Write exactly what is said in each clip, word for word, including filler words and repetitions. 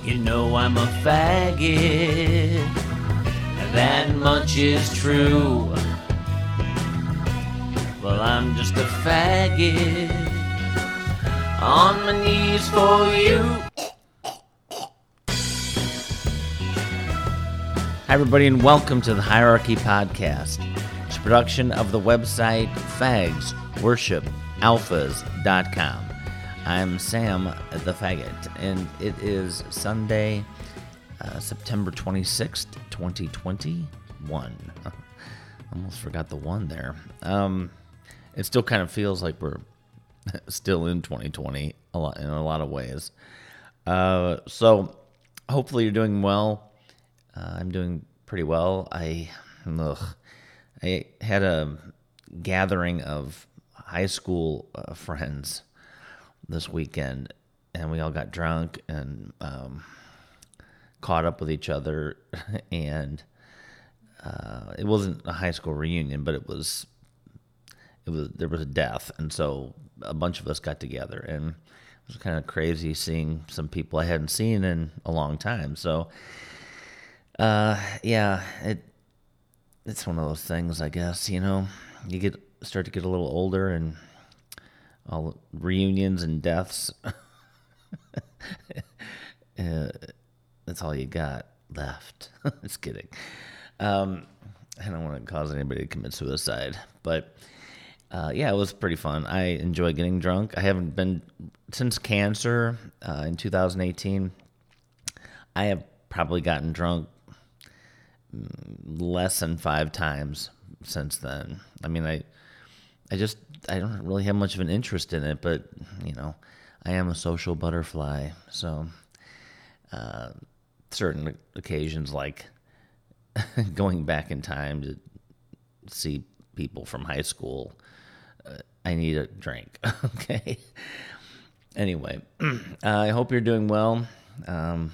You know I'm a faggot, that much is true. Well, I'm just a faggot, on my knees for you. Hi, everybody, and welcome to the Hierarchy Podcast. It's a production of the website fags worship alphas dot com. I'm Sam the Faggot, and it is Sunday, uh, September twenty-sixth, twenty twenty-one. Almost forgot the one there. Um, it still kind of feels like we're still in twenty twenty a lot, in a lot of ways. Uh, so hopefully you're doing well. Uh, I'm doing pretty well. I, ugh, I had a gathering of high school uh, friends this weekend, and we all got drunk and um, caught up with each other, and uh, it wasn't a high school reunion, but it was, it was there was a death, and so a bunch of us got together, and it was kind of crazy seeing some people I hadn't seen in a long time. So, uh, yeah, it it's one of those things, I guess. You know, you get start to get a little older, and all reunions and deaths, uh, that's all you got left. Just kidding. Um, I don't want to cause anybody to commit suicide, but uh, yeah, it was pretty fun. I enjoy getting drunk. I haven't been, since cancer uh, in two thousand eighteen, I have probably gotten drunk less than five times since then. I mean, I, I just, I don't really have much of an interest in it, but, you know, I am a social butterfly, so uh, certain occasions, like going back in time to see people from high school, uh, I need a drink, okay? Anyway, uh, I hope you're doing well. Um,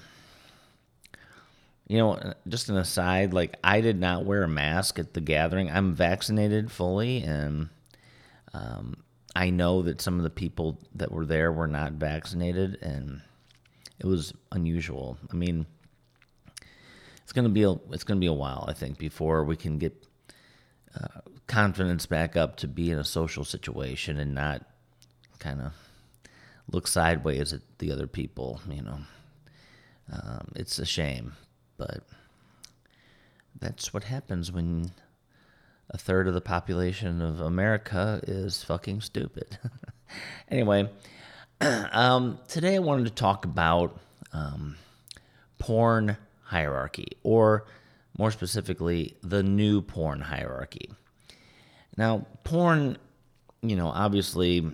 you know, just an aside, like, I did not wear a mask at the gathering. I'm vaccinated fully, and Um, I know that some of the people that were there were not vaccinated, and it was unusual. I mean, it's gonna be a it's gonna be a while, I think, before we can get uh, confidence back up to be in a social situation and not kind of look sideways at the other people. You know, um, it's a shame, but that's what happens when a third of the population of America is fucking stupid. Anyway, um, today I wanted to talk about um, porn hierarchy, or more specifically, the new porn hierarchy. Now, porn, you know, obviously,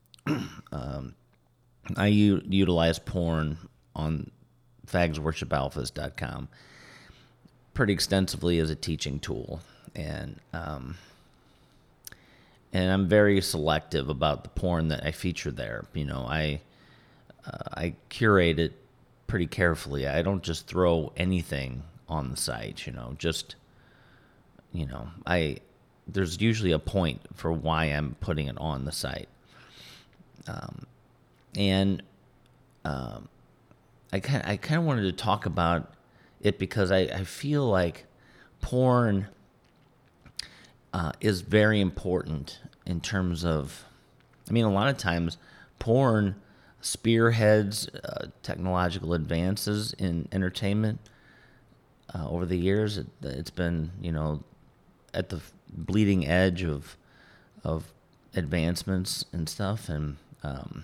um, I u- utilize porn on fags worship alphas dot com pretty extensively as a teaching tool. And um, and I'm very selective about the porn that I feature there. You know, I uh, I curate it pretty carefully. I don't just throw anything on the site. You know, just you know, I there's usually a point for why I'm putting it on the site. Um, and um, I kind I kind of wanted to talk about it because I, I feel like porn Uh, is very important in terms of, I mean, a lot of times porn spearheads uh, technological advances in entertainment uh, over the years. It, it's been, you know, at the bleeding edge of of advancements and stuff, and um,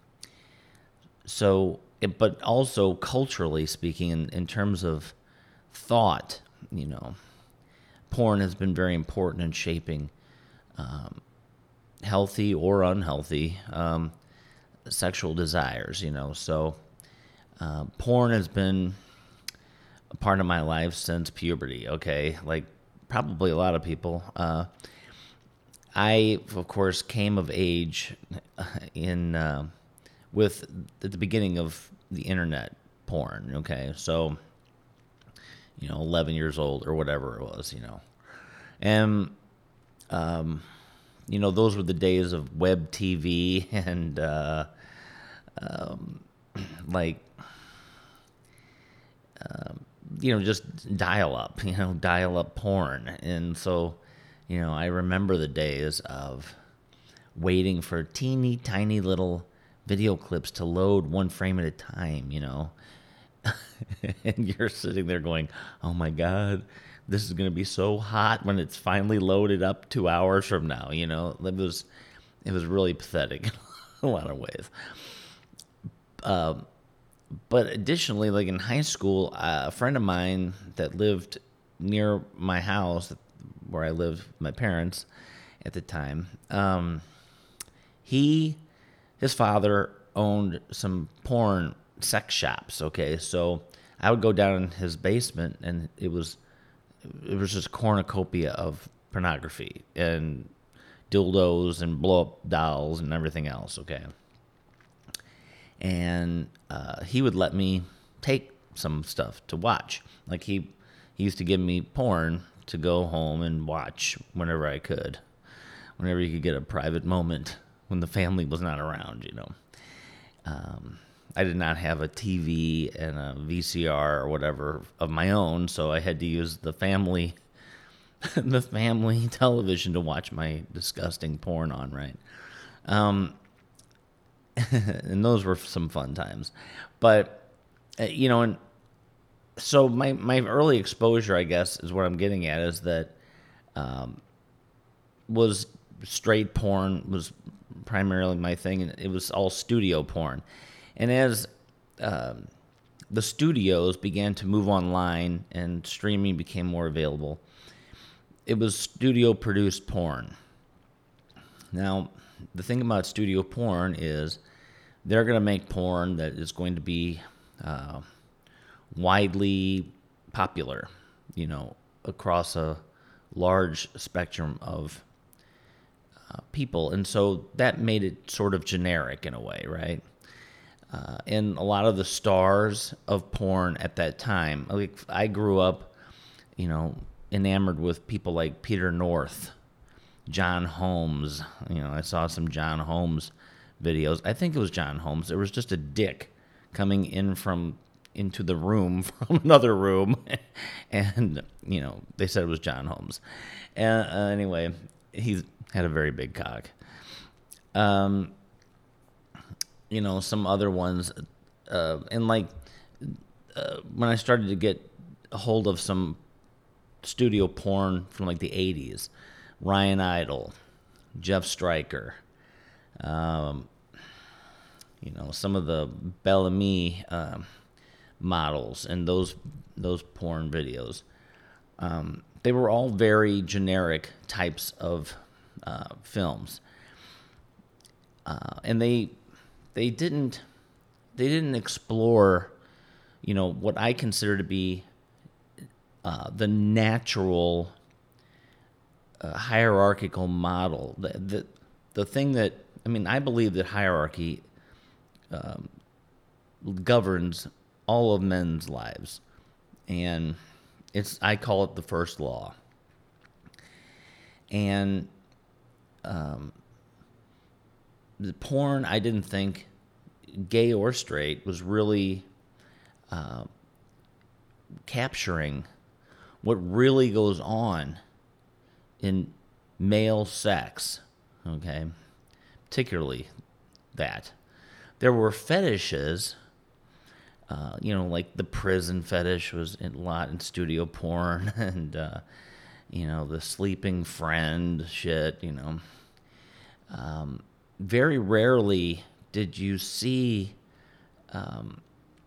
so, it, but also culturally speaking, in, in terms of thought, you know, porn has been very important in shaping um, healthy or unhealthy um, sexual desires, you know. So uh, porn has been a part of my life since puberty, okay? Like probably a lot of people. Uh, I, of course, came of age in uh, with at the beginning of the internet porn, okay? So, you know, eleven years old or whatever it was, you know. And, um, you know, those were the days of web T V and, uh, um, like, you know, just dial up, you know, dial up porn. And so, you know, I remember the days of waiting for teeny tiny little video clips to load one frame at a time, you know. And you're sitting there going, oh my God, this is going to be so hot when it's finally loaded up two hours from now, you know. It was, it was really pathetic in a lot of ways. Uh, but additionally, like in high school, uh, a friend of mine that lived near my house, where I lived with my parents at the time, um, he, his father owned some porn sex shops. Okay, so I would go down in his basement, and it was it was just a cornucopia of pornography and dildos and blow up dolls and everything else. Okay, and uh, he would let me take some stuff to watch. Like he he used to give me porn to go home and watch whenever I could, whenever you could get a private moment when the family was not around, you know. Um, I did not have a T V and a V C R or whatever of my own, so I had to use the family, the family television to watch my disgusting porn on, right? Um, and those were some fun times, but uh, you know, and so my my early exposure, I guess, is what I'm getting at, is that um, was straight porn was primarily my thing, and it was all studio porn. And as um, the studios began to move online and streaming became more available, it was studio-produced porn. Now, the thing about studio porn is they're going to make porn that is going to be uh, widely popular, you know, across a large spectrum of uh, people. And so that made it sort of generic in a way, right? Uh, and a lot of the stars of porn at that time, like I grew up, you know, enamored with people like Peter North, John Holmes. You know, I saw some John Holmes videos. I think it was John Holmes. There was just a dick coming in from into the room from another room, and you know they said it was John Holmes. And uh, anyway, he had a very big cock. Um. You know, some other ones, uh, and like uh, when I started to get a hold of some studio porn from like the eighties, Ryan Idle, Jeff Stryker, um, you know, some of the Bellamy uh, models and those those porn videos. Um, they were all very generic types of uh, films, uh, and they. They didn't they didn't explore, you know, what I consider to be uh, the natural uh, hierarchical model. The, the the thing that, I mean, I believe that hierarchy um, governs all of men's lives. And it's I call it the first law. And um the porn, I didn't think, gay or straight, was really uh, capturing what really goes on in male sex, okay? Particularly that. There were fetishes, uh, you know, like the prison fetish was a lot in studio porn, and, uh, you know, the sleeping friend shit, you know. Um... Very rarely did you see um,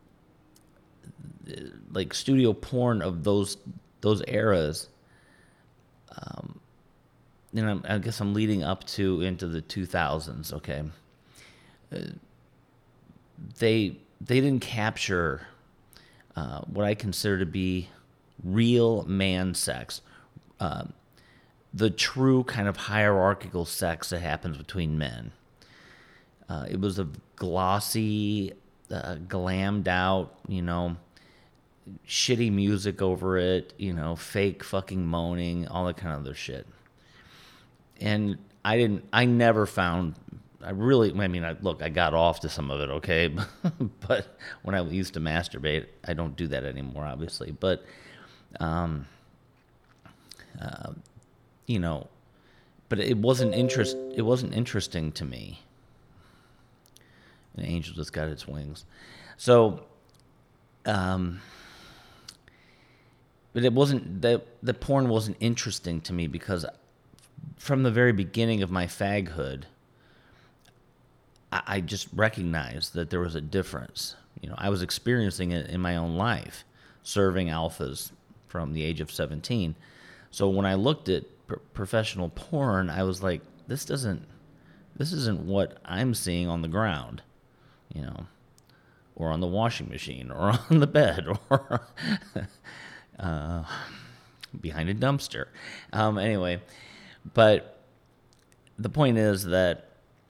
like studio porn of those those eras. Um, and I'm, I guess I'm leading up to into the two thousands. Okay, uh, they they didn't capture uh, what I consider to be real man sex. Uh, the true kind of hierarchical sex that happens between men. Uh, it was a glossy, uh, glammed out, you know, shitty music over it, you know, fake fucking moaning, all that kind of other shit. And I didn't, I never found I really, I mean, I, look, I got off to some of it, okay? But when I used to masturbate, I don't do that anymore, obviously. But, um, uh, you know, but it wasn't interest. It wasn't interesting to me. An angel just got its wings, so, um, but it wasn't that the porn wasn't interesting to me because from the very beginning of my faghood, I just recognized that there was a difference. You know, I was experiencing it in my own life, serving alphas from the age of seventeen. So when I looked at pr- professional porn, I was like, this doesn't, this isn't what I'm seeing on the ground, you know, or on the washing machine, or on the bed, or uh, behind a dumpster. Um, anyway, but the point is that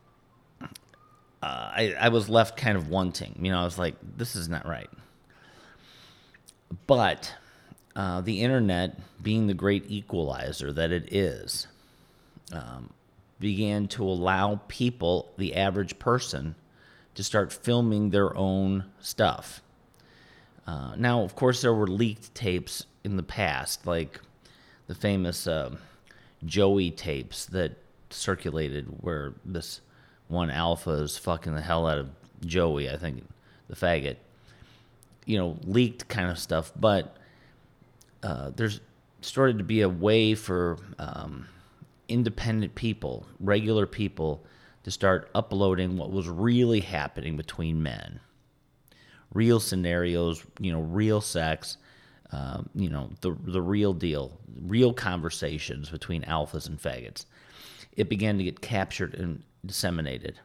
Uh, I, I was left kind of wanting. You know, I was like, this is not right. But uh, the internet, being the great equalizer that it is, um, began to allow people, the average person, to start filming their own stuff. Uh, now, of course, there were leaked tapes in the past, like the famous uh, Joey tapes that circulated where this one alpha is fucking the hell out of Joey, I think, the faggot. You know, leaked kind of stuff, but uh, there's started to be a way for um, independent people, regular people, to start uploading what was really happening between men. Real scenarios, you know, real sex, um, you know, the the real deal, real conversations between alphas and faggots. It began to get captured and disseminated.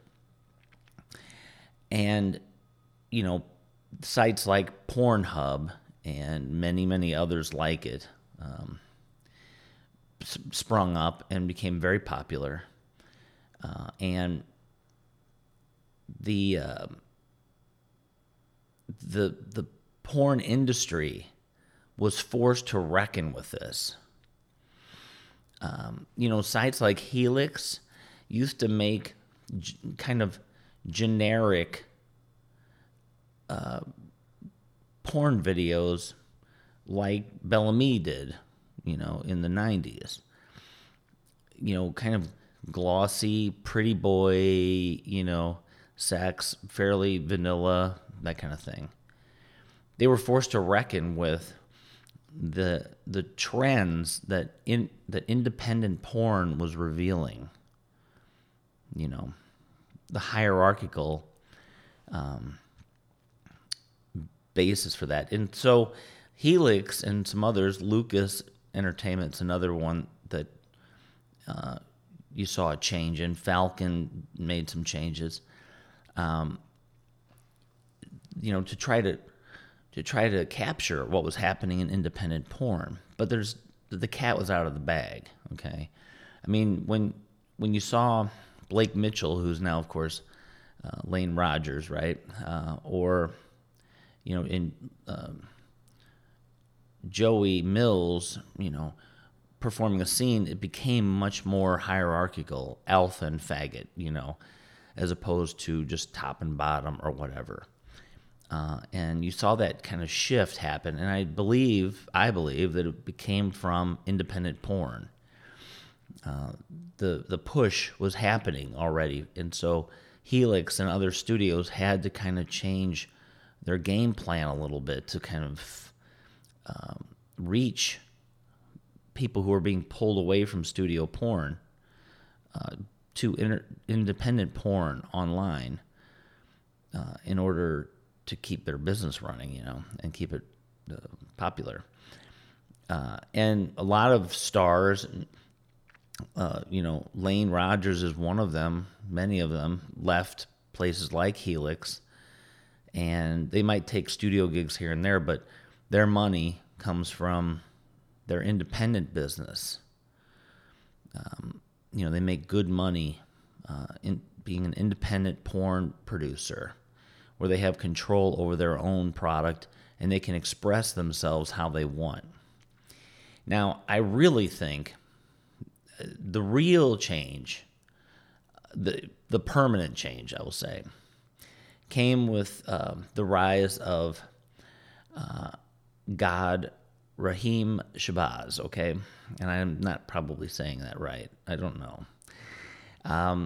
And, you know, sites like Pornhub and many, many others like it um, s- sprung up and became very popular. Uh, and the uh, the the porn industry was forced to reckon with this. Um, you know, sites like Helix used to make g- kind of generic uh, porn videos like Bellamy did, you know, in the nineties. You know, kind of glossy, pretty boy, you know, sex, fairly vanilla, that kind of thing. They were forced to reckon with the the trends that in that independent porn was revealing. You know, the hierarchical um, basis for that. And so Helix and some others, Lucas Entertainment's another one that uh, you saw a change in. Falcon made some changes, um, you know, to try to to try to capture what was happening in independent porn. But there's the cat was out of the bag. Okay, I mean when when you saw Blake Mitchell, who's now, of course, uh, Lane Rogers, right? Uh, or, you know, in um, Joey Mills, you know, performing a scene, it became much more hierarchical, alpha and faggot, you know, as opposed to just top and bottom or whatever. Uh, and you saw that kind of shift happen, and I believe, I believe that it became from independent porn. Uh, the the push was happening already, and so Helix and other studios had to kind of change their game plan a little bit to kind of um, reach people who are being pulled away from studio porn uh, to inter- independent porn online uh, in order to keep their business running, you know, and keep it uh, popular. Uh, and a lot of stars. Uh, you know, Lane Rogers is one of them. Many of them left places like Helix, and they might take studio gigs here and there, but their money comes from their independent business. Um, you know, they make good money uh, in being an independent porn producer, where they have control over their own product and they can express themselves how they want. Now, I really think the real change the the permanent change, I will say, came with um, the rise of uh, God Raheem Shabazz, okay? And I'm not probably saying that right. I don't know. Um,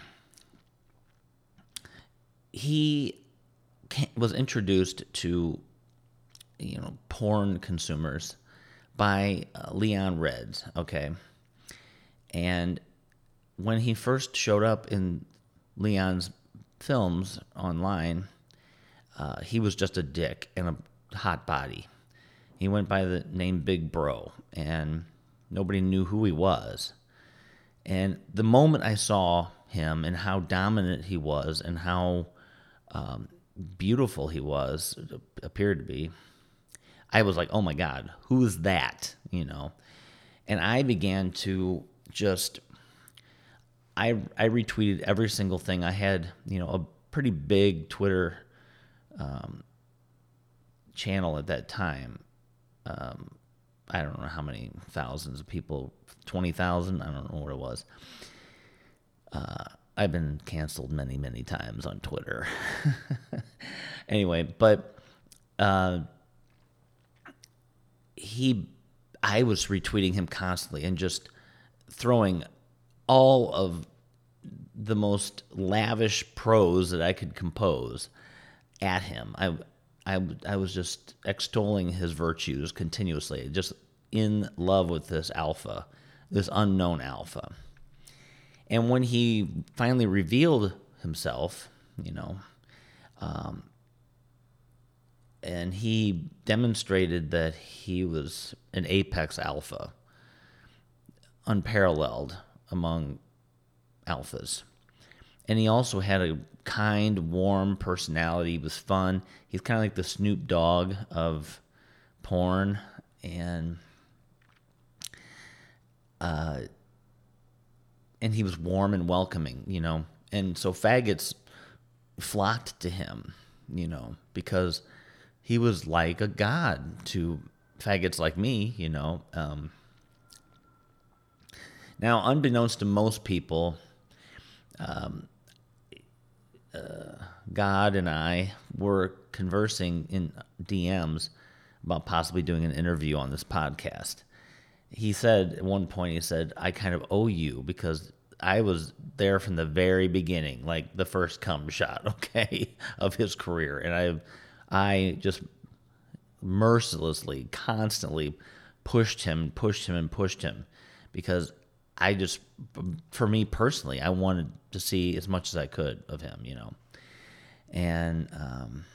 he came, was introduced to, you know, porn consumers by uh, Leon Reds, okay? And when he first showed up in Leon's films online, uh, he was just a dick and a hot body. He went by the name Big Bro, and nobody knew who he was. And the moment I saw him and how dominant he was and how um, beautiful he was, appeared to be, I was like, oh my God, who is that? You know? And I began to just, I I retweeted every single thing. I had, you know, a pretty big Twitter um, channel at that time. Um, I don't know how many thousands of people, twenty thousand, I don't know what it was. Uh, I've been canceled many, many times on Twitter. Anyway, but uh, he, I was retweeting him constantly and just throwing all of the most lavish prose that I could compose at him. I, I, I was just extolling his virtues continuously, just in love with this alpha, this unknown alpha. And when he finally revealed himself, you know, um, and he demonstrated that he was an apex alpha, unparalleled among alphas. And he also had a kind, warm personality. He was fun. He's kind of like the Snoop Dogg of porn. And uh, and he was warm and welcoming, you know. And so faggots flocked to him, you know, because he was like a god to faggots like me, you know. Um, now, unbeknownst to most people, um, uh, God and I were conversing in D Ms about possibly doing an interview on this podcast. He said at one point, he said, I kind of owe you because I was there from the very beginning, like the first cum shot, okay, of his career. And I, I just mercilessly, constantly pushed him, pushed him, and pushed him because I just, for me personally, I wanted to see as much as I could of him, you know. And um,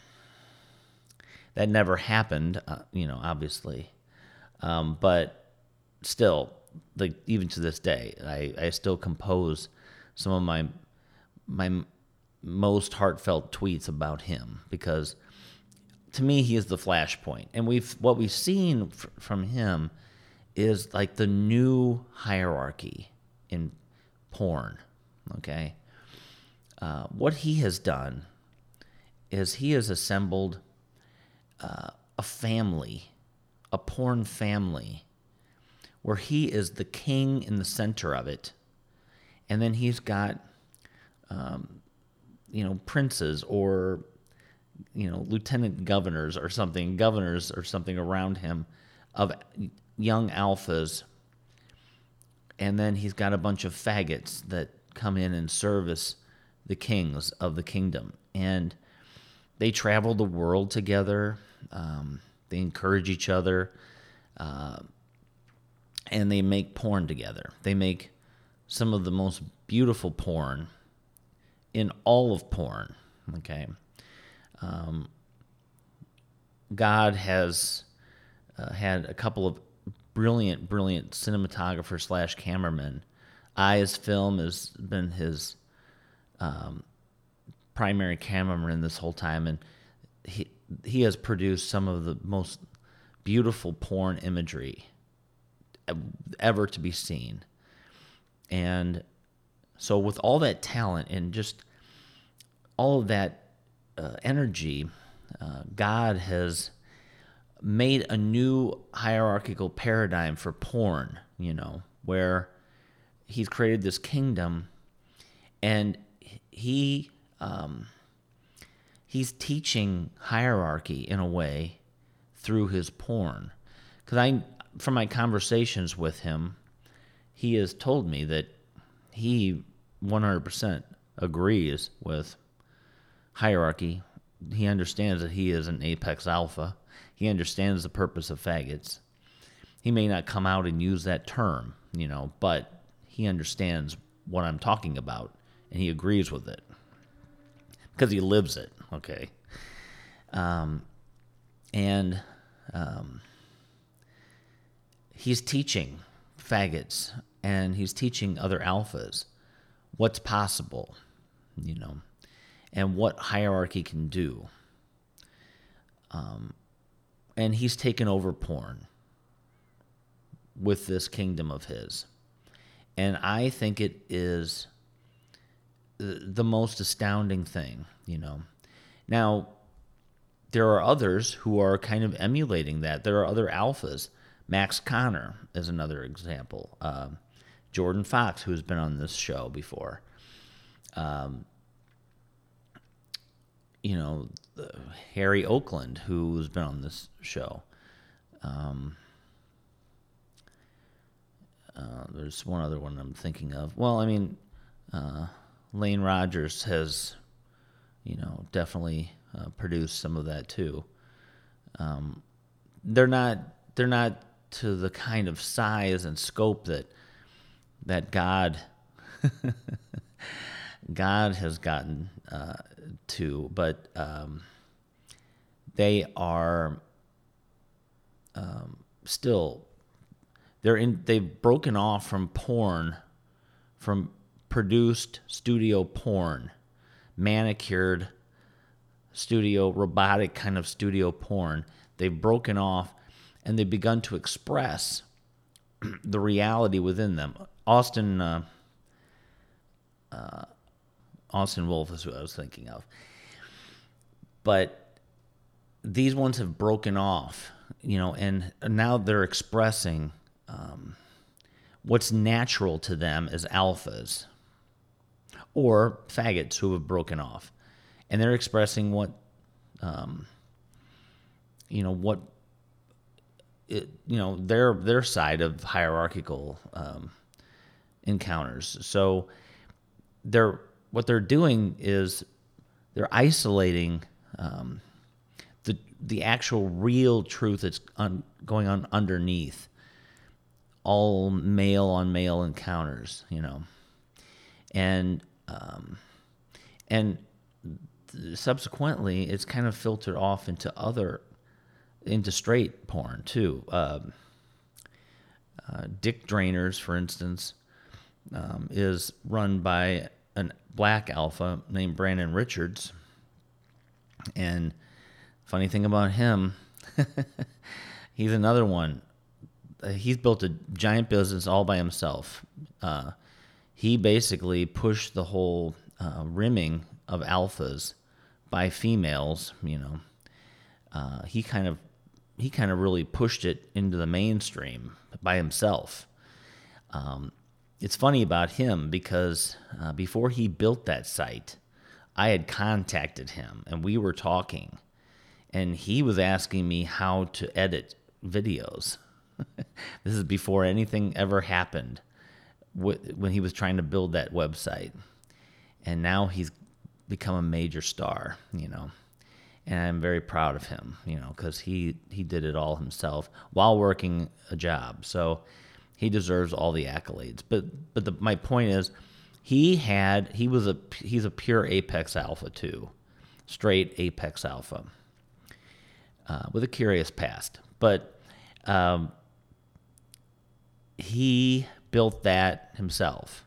that never happened, uh, you know, obviously. Um, but still, like even to this day, I, I still compose some of my my most heartfelt tweets about him because to me he is the flashpoint, and we've what we've seen f- from him is like the new hierarchy in porn. Okay, uh, what he has done is he has assembled uh, a family, a porn family, where he is the king in the center of it, and then he's got, um, you know, princes or, you know, lieutenant governors or something, governors or something around him of young alphas, and then he's got a bunch of faggots that come in and service the kings of the kingdom, and they travel the world together. Um, they encourage each other. Uh, And they make porn together. They make some of the most beautiful porn in all of porn, okay? Um, God has uh, had a couple of brilliant, brilliant cinematographers slash cameramen. Eyes Film has been his um, primary cameraman this whole time, and he he has produced some of the most beautiful porn imagery ever to be seen. And so with all that talent and just all of that uh, energy, uh, God has made a new hierarchical paradigm for porn, you know, where he's created this kingdom, and he um, he's teaching hierarchy in a way through his porn. Because I, from my conversations with him, he has told me that he one hundred percent agrees with hierarchy. He understands that he is an apex alpha. He understands the purpose of faggots. He may not come out and use that term, you know, but he understands what I'm talking about, and he agrees with it because he lives it, okay? Um, and um, he's teaching faggots, and he's teaching other alphas what's possible, you know, and what hierarchy can do. Um, and he's taken over porn with this kingdom of his. And I think it is the most astounding thing, you know. Now, there are others who are kind of emulating that. There are other alphas. Max Connor is another example. Um, Jordan Fox, who's been on this show before. Um, you know, Harry Oakland, who's been on this show. Um, uh, there's one other one I'm thinking of. Well, I mean, uh, Lane Rogers has, you know, definitely uh, produced some of that too. Um, they're not they're not to the kind of size and scope that that God God has gotten uh, to, but um, they are um, still they're in. They've broken off from porn, from produced studio porn, manicured studio, robotic kind of studio porn. They've broken off, and they've begun to express the reality within them. Austin. Uh, uh, Austin Wolf is who I was thinking of. But these ones have broken off, you know, and now they're expressing um, what's natural to them as alphas or faggots who have broken off. And they're expressing what, um, you know, what, it, you know, their their side of hierarchical um, encounters. So they're what they're doing is they're isolating um, the the actual real truth that's un, going on underneath all male on male encounters, you know, and um, and subsequently it's kind of filtered off into other into straight porn too. Um, uh, Dick Drainers, for instance, um, is run by a black alpha named Brandon Richards. And funny thing about him, he's another one. Uh, he's built a giant business all by himself. Uh, he basically pushed the whole uh, rimming of alphas by females. You know, uh, he kind of he kind of really pushed it into the mainstream by himself. Um, It's funny about him because uh, before he built that site, I had contacted him and we were talking, and he was asking me how to edit videos. This is before anything ever happened when he was trying to build that website. And now he's become a major star, you know, and I'm very proud of him, you know, because he, he did it all himself while working a job. So he deserves all the accolades. But but the, my point is, he had he was a he's a pure apex alpha too, straight apex alpha, uh, with a curious past. But um, he built that himself,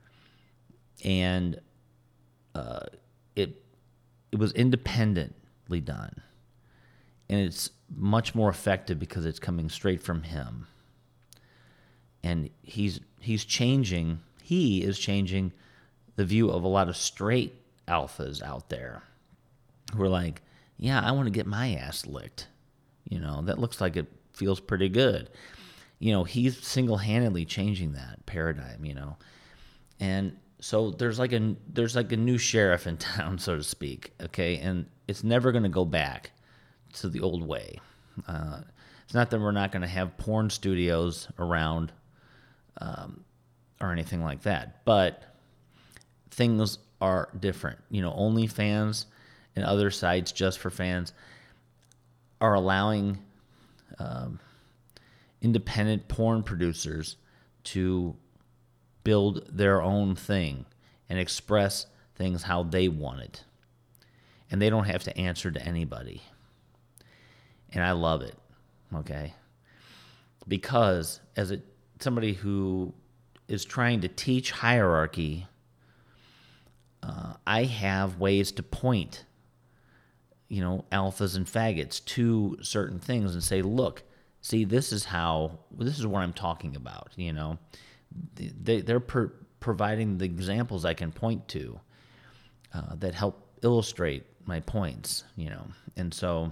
and uh, it it was independently done, and it's much more effective because it's coming straight from him. And he's he's changing, he is changing the view of a lot of straight alphas out there who are like, yeah, I want to get my ass licked. You know, that looks like it feels pretty good. You know, he's single-handedly changing that paradigm, you know. And So there's like a there's like a new sheriff in town, so to speak. Okay, and it's never going to go back to the old way. Uh, it's not that we're not going to have porn studios around um, or anything like that, but things are different. You know, OnlyFans and other sites just for fans are allowing um, independent porn producers to build their own thing and express things how they want it. And they don't have to answer to anybody. And I love it, okay? Because as a, somebody who is trying to teach hierarchy, uh, I have ways to point, you know, alphas and faggots to certain things and say, look, see, this is how, this is what I'm talking about, you know? They, they're per, providing the examples I can point to uh, that help illustrate my points, you know. And so,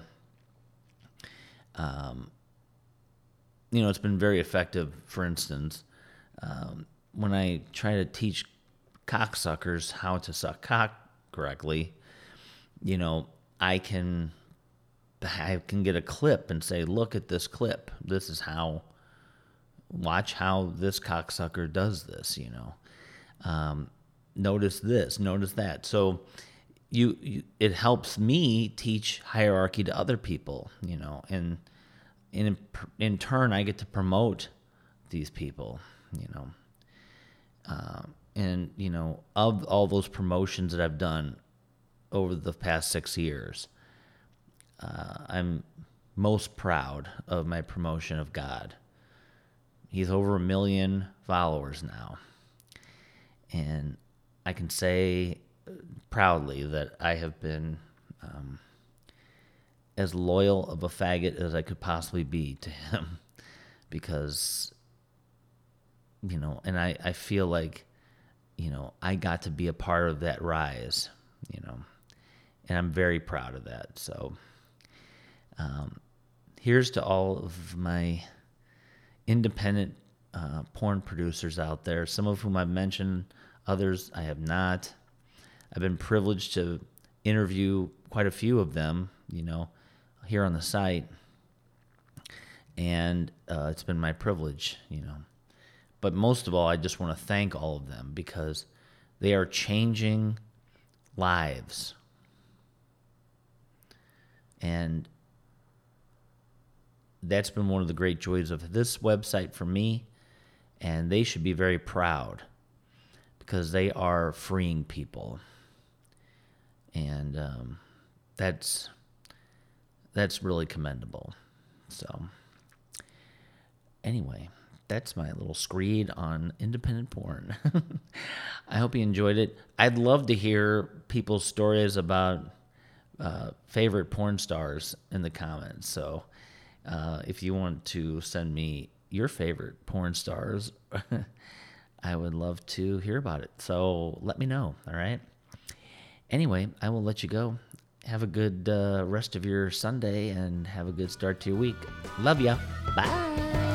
um, you know, it's been very effective. For instance, um, when I try to teach cocksuckers how to suck cock correctly, you know, I can, I can get a clip and say, look at this clip. This is how. Watch how this cocksucker does this, you know. Um, notice this, notice that. So you, you, it helps me teach hierarchy to other people, you know, and in in turn I get to promote these people, you know. Uh, and you know, of all those promotions that I've done over the past six years, uh, I'm most proud of my promotion of God. He's over a million followers now. And I can say proudly that I have been um, as loyal of a faggot as I could possibly be to him. Because, you know, and I, I feel like, you know, I got to be a part of that rise, you know. And I'm very proud of that. So um, here's to all of my independent uh, porn producers out there, some of whom I've mentioned, others I have not. I've been privileged to interview quite a few of them, you know, here on the site, and uh, it's been my privilege, you know. But most of all, I just want to thank all of them because they are changing lives. And that's been one of the great joys of this website for me, and they should be very proud because they are freeing people, and um, that's that's really commendable. So, anyway, that's my little screed on independent porn. I hope you enjoyed it. I'd love to hear people's stories about uh, favorite porn stars in the comments. So. Uh, if you want to send me your favorite porn stars, I would love to hear about it. So let me know, all right? Anyway, I will let you go. Have a good uh, rest of your Sunday and have a good start to your week. Love ya. Bye.